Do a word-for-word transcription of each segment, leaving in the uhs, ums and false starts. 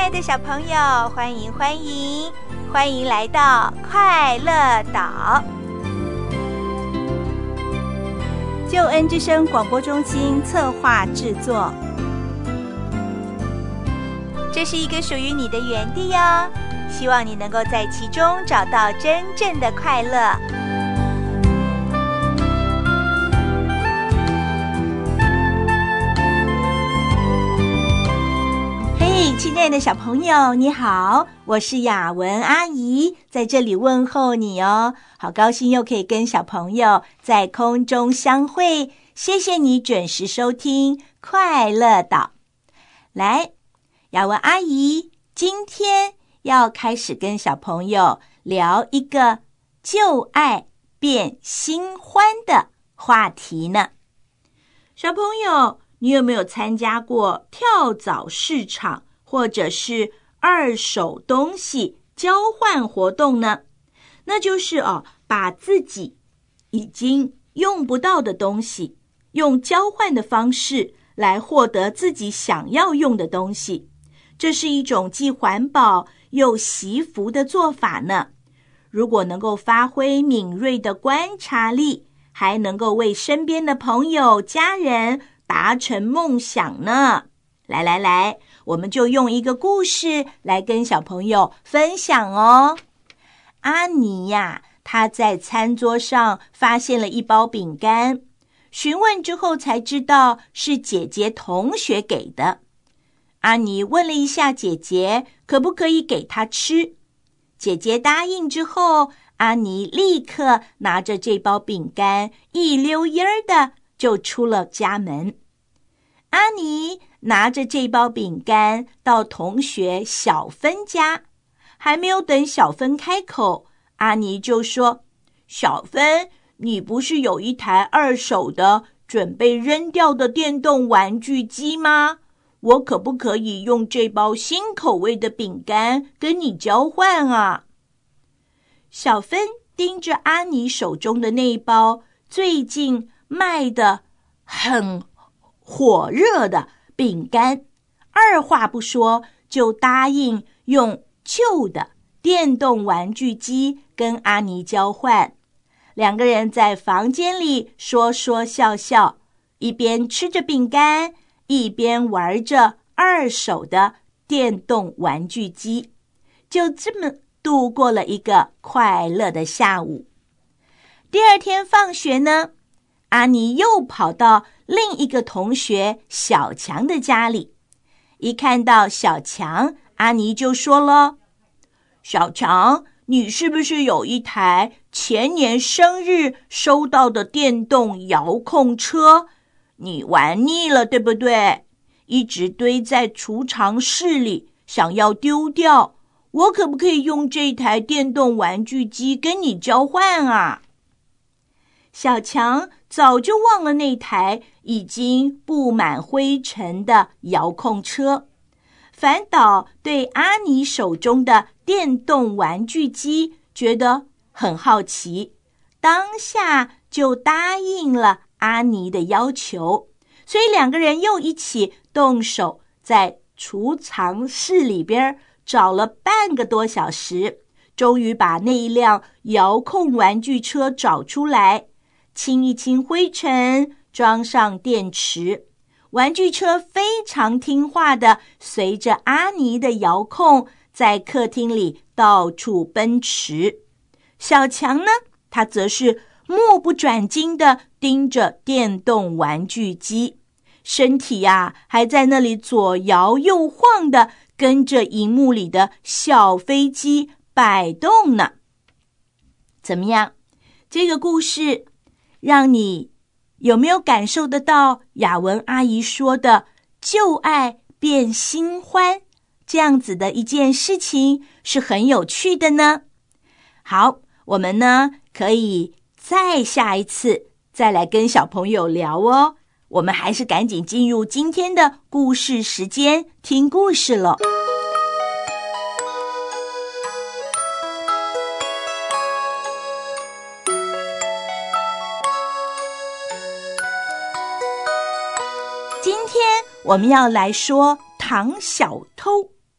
爱的小朋友，欢迎欢迎欢迎来到快乐岛。救恩之声广播中心策划制作。这是一个属于你的园地哦，希望你能够在其中找到真正的快乐。嘿，亲爱的小朋友，你好，我是雅文阿姨，在这里问候你哦。好高兴又可以跟小朋友在空中相会，谢谢你准时收听快乐岛。来，雅文阿姨今天要开始跟小朋友聊一个旧爱变新欢的话题呢。小朋友，你有没有参加过跳蚤市场或者是二手东西交换活动呢？那就是哦，把自己已经用不到的东西，用交换的方式来获得自己想要用的东西。这是一种既环保又惜福的做法呢。如果能够发挥敏锐的观察力，还能够为身边的朋友、家人达成梦想呢。来来来，我们就用一个故事来跟小朋友分享哦。阿妮呀，她在餐桌上发现了一包饼干，询问之后才知道是姐姐同学给的。阿妮问了一下姐姐，可不可以给她吃？姐姐答应之后，阿妮立刻拿着这包饼干，一溜烟儿的就出了家门。阿妮拿着这包饼干到同学小芬家，还没有等小芬开口，阿妮就说：小芬，你不是有一台二手的准备扔掉的电动玩具机吗？我可不可以用这包新口味的饼干跟你交换啊？小芬盯着阿妮手中的那一包最近卖的很火热的饼干，二话不说就答应用旧的电动玩具机跟阿妮交换。两个人在房间里说说笑笑，一边吃着饼干，一边玩着二手的电动玩具机，就这么度过了一个快乐的下午。第二天放学呢，阿妮又跑到另一个同学小强的家里，一看到小强，阿妮就说了：小强，你是不是有一台前年生日收到的电动遥控车？你玩腻了，对不对？一直堆在储藏室里，想要丢掉。我可不可以用这台电动玩具机跟你交换啊？小强早就忘了那台已经布满灰尘的遥控车，反倒对阿妮手中的电动玩具机觉得很好奇，当下就答应了阿妮的要求。所以两个人又一起动手在储藏室里边找了半个多小时，终于把那一辆遥控玩具车找出来，清一清灰尘，装上电池。玩具车非常听话的随着阿妮的遥控在客厅里到处奔驰。小强呢，他则是目不转睛地盯着电动玩具机，身体呀、啊、还在那里左摇右晃地跟着荧幕里的小飞机摆动呢。怎么样？这个故事让你有没有感受得到雅文阿姨说的旧爱变新欢这样子的一件事情是很有趣的呢？好，我们呢可以再下一次再来跟小朋友聊哦。我们还是赶紧进入今天的故事时间，听故事了。今天我们要来说唐小偷。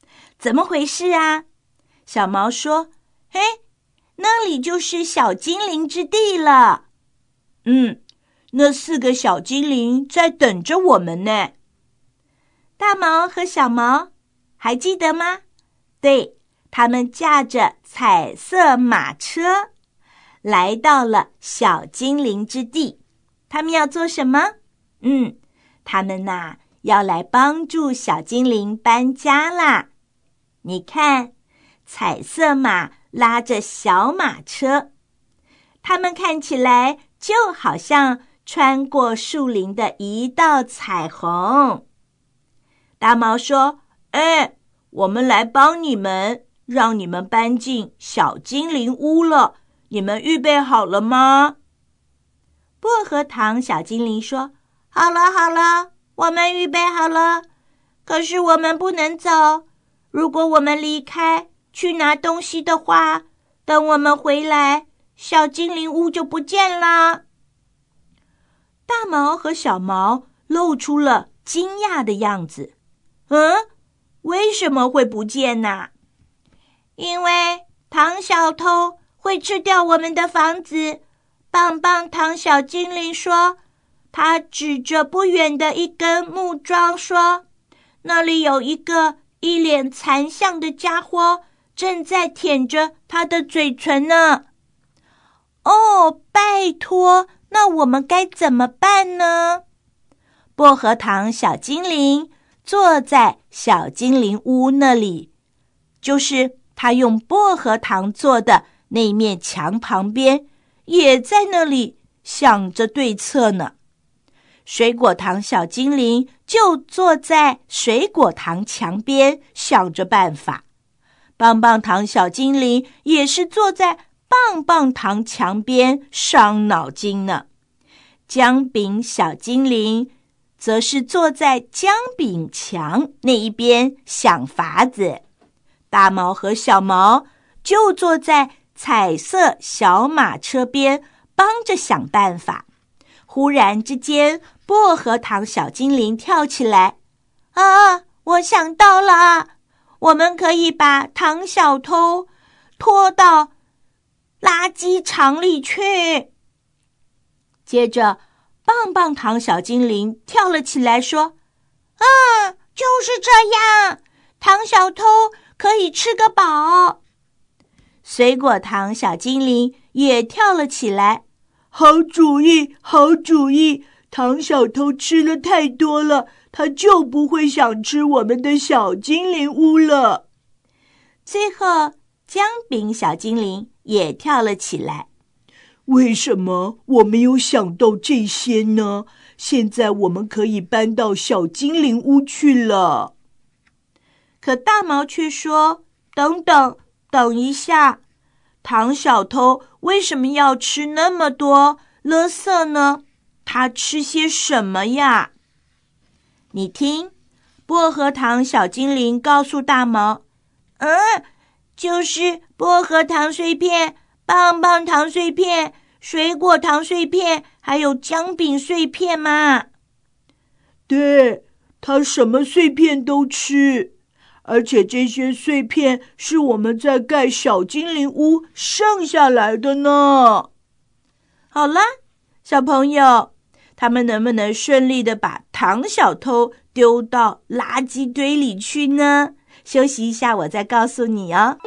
怎么回事啊？小毛说，嘿，那里就是小精灵之地了。嗯，那四个小精灵在等着我们呢。大毛和小毛还记得吗？对，他们驾着彩色马车来到了小精灵之地。他们要做什么？嗯，他们呐，要来帮助小精灵搬家啦。你看，彩色马拉着小马车，他们看起来就好像穿过树林的一道彩虹。大毛说，哎，我们来帮你们，让你们搬进小精灵屋了，你们预备好了吗？薄荷糖小精灵说，好了好了，我们预备好了，可是我们不能走，如果我们离开去拿东西的话，等我们回来，小精灵屋就不见了。大毛和小毛露出了惊讶的样子。嗯，为什么会不见呢？因为糖小偷会吃掉我们的房子。棒棒糖小精灵说，他指着不远的一根木桩说，那里有一个一脸残相的家伙正在舔着他的嘴唇呢。哦，拜托，那我们该怎么办呢？薄荷糖小精灵坐在小精灵屋那里，就是他用薄荷糖做的那面墙旁边，也在那里想着对策呢。水果糖小精灵就坐在水果糖墙边想着办法。棒棒糖小精灵也是坐在棒棒糖墙边伤脑筋呢。姜饼小精灵则是坐在姜饼墙那一边想法子。大毛和小毛就坐在彩色小马车边帮着想办法。忽然之间，薄荷糖小精灵跳起来，啊，我想到了，我们可以把糖小偷拖到垃圾场里去。接着棒棒糖小精灵跳了起来说，啊，就是这样，糖小偷可以吃个饱。水果糖小精灵也跳了起来，好主意，好主意，糖小偷吃了太多了，他就不会想吃我们的小精灵屋了。最后，姜饼小精灵也跳了起来，为什么我没有想到这些呢？现在我们可以搬到小精灵屋去了。可大毛却说，等等，等一下，糖小偷为什么要吃那么多垃圾呢？他吃些什么呀？你听，薄荷糖小精灵告诉大毛，嗯，就是薄荷糖碎片、棒棒糖碎片、水果糖碎片，还有姜饼碎片嘛。对，他什么碎片都吃，而且这些碎片是我们在盖小精灵屋剩下来的呢。好啦，小朋友，他们能不能顺利的把糖小偷丢到垃圾堆里去呢？休息一下，我再告诉你哦。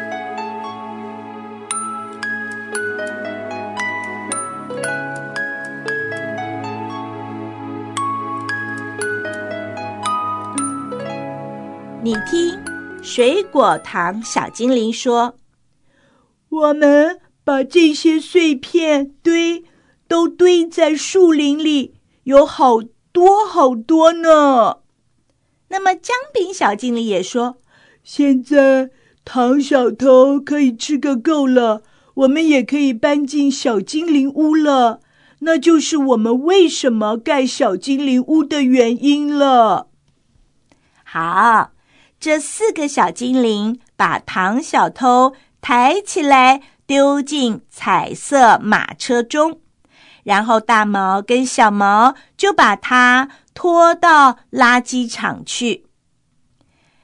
你听，水果糖小精灵说，我们把这些碎片堆都堆在树林里，有好多好多呢。那么姜饼小精灵也说，现在糖小偷可以吃个够了，我们也可以搬进小精灵屋了，那就是我们为什么盖小精灵屋的原因了。好，这四个小精灵把糖小偷抬起来丢进彩色马车中，然后大毛跟小毛就把它拖到垃圾场去。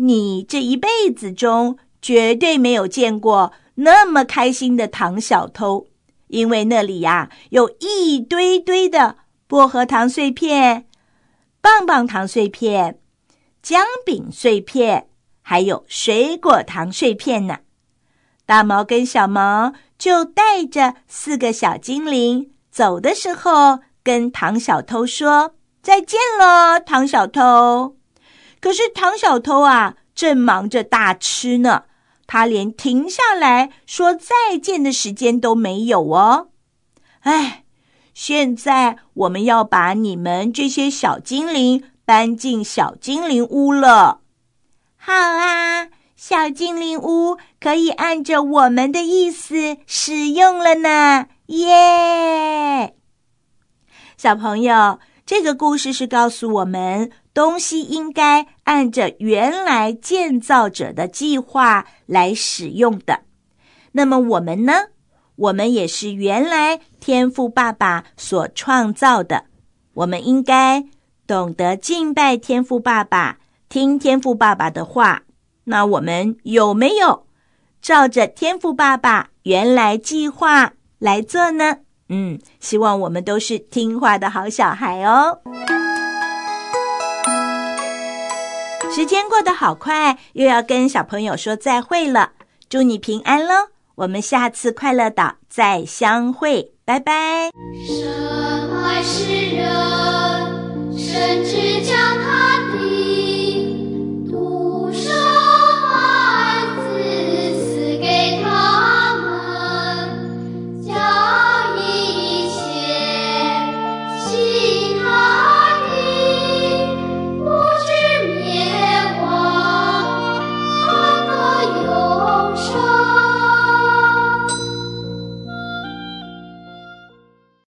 你这一辈子中绝对没有见过那么开心的糖小偷，因为那里呀、啊、有一堆堆的薄荷糖碎片、棒棒糖碎片、姜饼碎片，还有水果糖碎片呢。大毛跟小毛就带着四个小精灵，走的时候跟糖小偷说再见了，糖小偷。可是糖小偷啊正忙着大吃呢，他连停下来说再见的时间都没有哦。哎，现在我们要把你们这些小精灵搬进小精灵屋了。好啊，小精灵屋可以按着我们的意思使用了呢，耶！小朋友，这个故事是告诉我们，东西应该按着原来建造者的计划来使用的。那么我们呢？我们也是原来天父爸爸所创造的，我们应该懂得敬拜天父爸爸，听天父爸爸的话。那我们有没有照着天父爸爸原来计划来做呢？嗯，希望我们都是听话的好小孩哦。时间过得好快，又要跟小朋友说再会了，祝你平安咯，我们下次快乐岛再相会，拜拜。 神爱世人，甚至将他的